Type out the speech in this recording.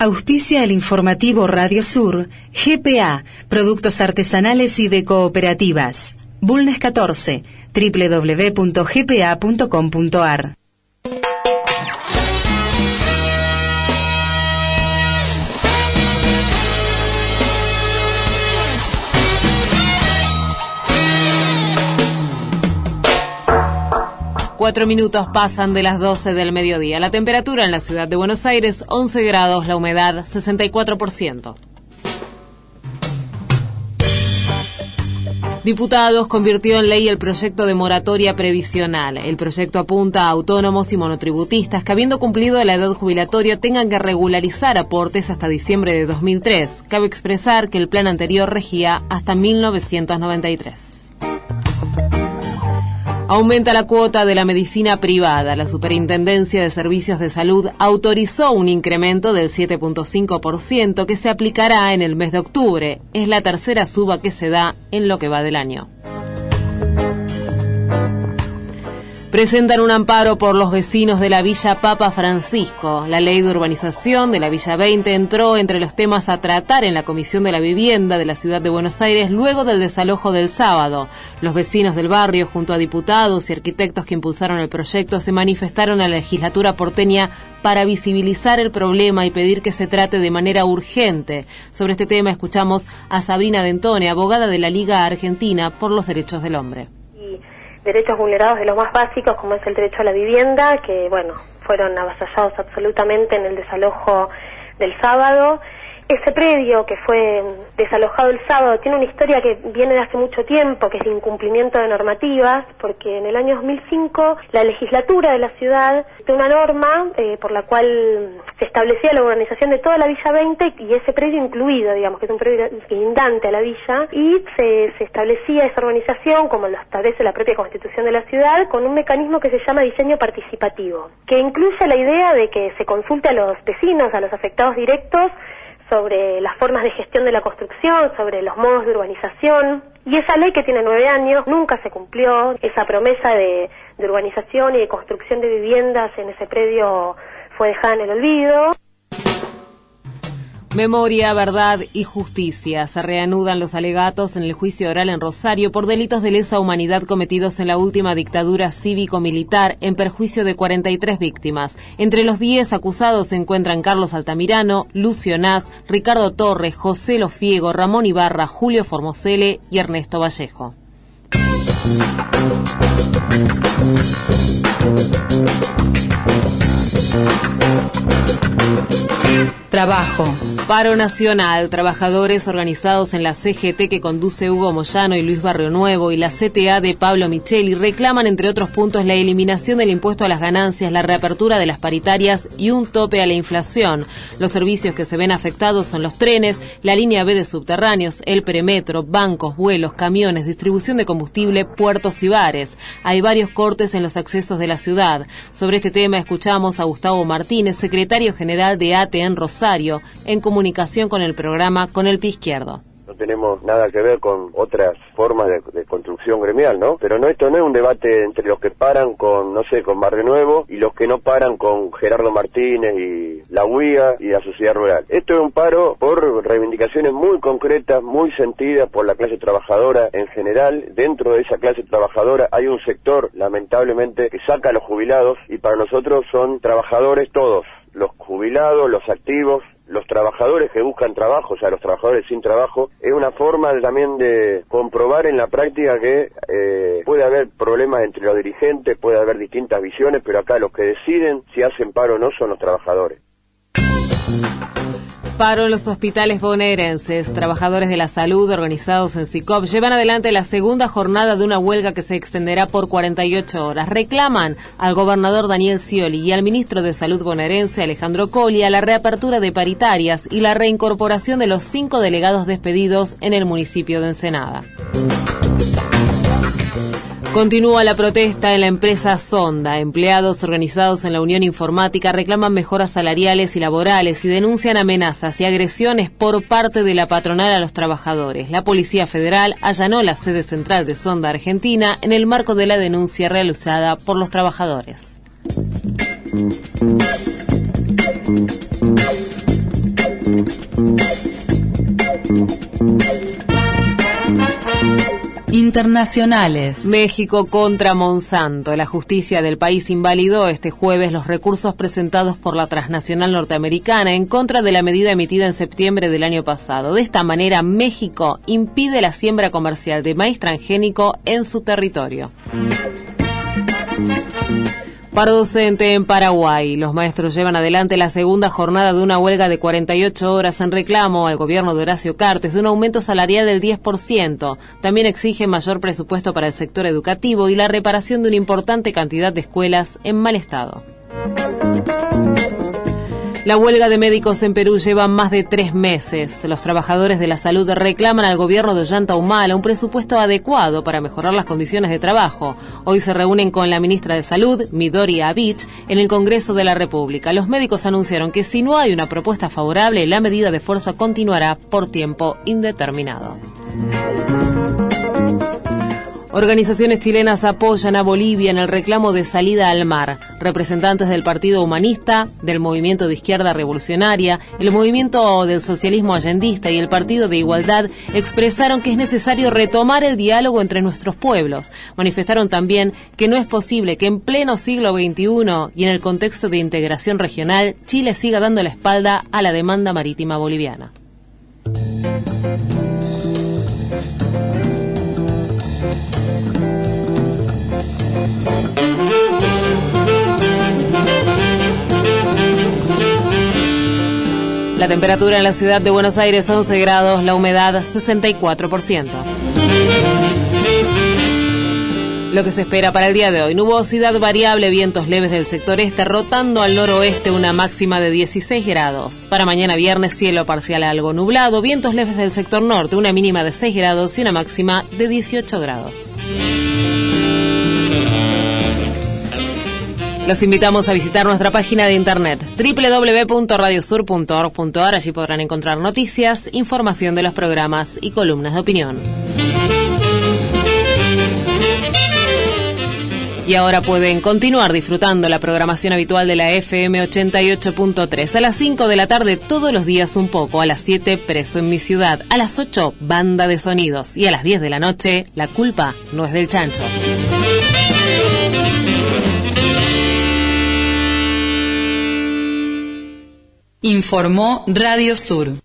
Auspicia el informativo Radio Sur, GPA, productos artesanales y de cooperativas. Bulnes 14, www.gpa.com.ar. Cuatro minutos pasan de las 12 del mediodía. La temperatura en la ciudad de Buenos Aires, 11 grados, la humedad, 64%. Diputados convirtió en ley el proyecto de moratoria previsional. El proyecto apunta a autónomos y monotributistas que, habiendo cumplido la edad jubilatoria, tengan que regularizar aportes hasta diciembre de 2003. Cabe expresar que el plan anterior regía hasta 1993. Aumenta la cuota de la medicina privada. La Superintendencia de Servicios de Salud autorizó un incremento del 7.5% que se aplicará en el mes de octubre. Es la tercera suba que se da en lo que va del año. Presentan un amparo por los vecinos de la Villa Papa Francisco. La ley de urbanización de la Villa 20 entró entre los temas a tratar en la Comisión de la Vivienda de la Ciudad de Buenos Aires luego del desalojo del sábado. Los vecinos del barrio, junto a diputados y arquitectos que impulsaron el proyecto, se manifestaron a la legislatura porteña para visibilizar el problema y pedir que se trate de manera urgente. Sobre este tema escuchamos a Sabrina Dentone, abogada de la Liga Argentina por los Derechos del Hombre. Derechos vulnerados de los más básicos, como es el derecho a la vivienda, que fueron avasallados absolutamente en el desalojo del sábado. Ese predio que fue desalojado el sábado tiene una historia que viene de hace mucho tiempo, que es de incumplimiento de normativas, porque en el año 2005 la legislatura de la ciudad tiene una norma por la cual se establecía la urbanización de toda la Villa 20 y ese predio incluido, digamos, que es un predio lindante a la villa, y se establecía esa urbanización, como lo establece la propia Constitución de la ciudad, con un mecanismo que se llama diseño participativo, que incluye la idea de que se consulte a los vecinos, a los afectados directos, sobre las formas de gestión de la construcción, sobre los modos de urbanización, y esa ley que tiene 9 años nunca se cumplió. Esa promesa de urbanización y de construcción de viviendas en ese predio fue dejada en el olvido. Memoria, verdad y justicia. Se reanudan los alegatos en el juicio oral en Rosario por delitos de lesa humanidad cometidos en la última dictadura cívico-militar en perjuicio de 43 víctimas. Entre los 10 acusados se encuentran Carlos Altamirano, Lucio Nas, Ricardo Torres, José Lofiego, Ramón Ibarra, Julio Formosele y Ernesto Vallejo. Trabajo. Paro nacional. Trabajadores organizados en la CGT que conduce Hugo Moyano y Luis Barrio Nuevo y la CTA de Pablo Micheli reclaman, entre otros puntos, la eliminación del impuesto a las ganancias, la reapertura de las paritarias y un tope a la inflación. Los servicios que se ven afectados son los trenes, la línea B de subterráneos, el premetro, bancos, vuelos, camiones, distribución de combustible, puertos y bares. Hay varios cortes en los accesos de la ciudad. Sobre este tema escuchamos a Gustavo Martínez, secretario general de ATE en Rosario, en comunicación con el programa Con el Pie Izquierdo. No tenemos nada que ver con otras formas de construcción gremial, ¿no? Pero esto no es un debate entre los que paran con Barrio Nuevo y los que no paran con Gerardo Martínez y la UIA y la Sociedad Rural. Esto es un paro por reivindicaciones muy concretas, muy sentidas por la clase trabajadora en general. Dentro de esa clase trabajadora hay un sector, lamentablemente, que saca a los jubilados, y para nosotros son trabajadores todos, los jubilados, los activos, los trabajadores que buscan trabajo, o sea, los trabajadores sin trabajo. Es una forma también de comprobar en la práctica que puede haber problemas entre los dirigentes, puede haber distintas visiones, pero acá los que deciden si hacen paro o no son los trabajadores. Paro en los hospitales bonaerenses. Trabajadores de la salud organizados en SICOP llevan adelante la segunda jornada de una huelga que se extenderá por 48 horas. Reclaman al gobernador Daniel Scioli y al ministro de Salud bonaerense Alejandro Colli la reapertura de paritarias y la reincorporación de los 5 delegados despedidos en el municipio de Ensenada. Continúa la protesta en la empresa Sonda. Empleados organizados en la Unión Informática reclaman mejoras salariales y laborales y denuncian amenazas y agresiones por parte de la patronal a los trabajadores. La Policía Federal allanó la sede central de Sonda Argentina en el marco de la denuncia realizada por los trabajadores. internacionales. México contra Monsanto. La justicia del país invalidó este jueves los recursos presentados por la transnacional norteamericana en contra de la medida emitida en septiembre del año pasado. De esta manera, México impide la siembra comercial de maíz transgénico en su territorio. Paro docente en Paraguay. Los maestros llevan adelante la segunda jornada de una huelga de 48 horas en reclamo al gobierno de Horacio Cartes de un aumento salarial del 10%. También exigen mayor presupuesto para el sector educativo y la reparación de una importante cantidad de escuelas en mal estado. La huelga de médicos en Perú lleva más de 3 meses. Los trabajadores de la salud reclaman al gobierno de Ollanta Humala un presupuesto adecuado para mejorar las condiciones de trabajo. Hoy se reúnen con la ministra de Salud, Midori Abich, en el Congreso de la República. Los médicos anunciaron que si no hay una propuesta favorable, la medida de fuerza continuará por tiempo indeterminado. Organizaciones chilenas apoyan a Bolivia en el reclamo de salida al mar. Representantes del Partido Humanista, del Movimiento de Izquierda Revolucionaria, el Movimiento del Socialismo Allendista y el Partido de Igualdad expresaron que es necesario retomar el diálogo entre nuestros pueblos. Manifestaron también que no es posible que en pleno siglo XXI y en el contexto de integración regional, Chile siga dando la espalda a la demanda marítima boliviana. La temperatura en la ciudad de Buenos Aires 11 grados, la humedad 64%. Lo que se espera para el día de hoy: nubosidad variable, vientos leves del sector este, rotando al noroeste, una máxima de 16 grados. Para mañana viernes, cielo parcial algo nublado, vientos leves del sector norte, una mínima de 6 grados y una máxima de 18 grados. Los invitamos a visitar nuestra página de internet www.radiosur.org.ar. Allí podrán encontrar noticias, información de los programas y columnas de opinión. Y ahora pueden continuar disfrutando la programación habitual de la FM 88.3. A las 5 de la tarde todos los días un poco. A las 7, Preso en mi ciudad. A las 8, Banda de sonidos. Y a las 10 de la noche, La culpa no es del chancho. Informó Radio Sur.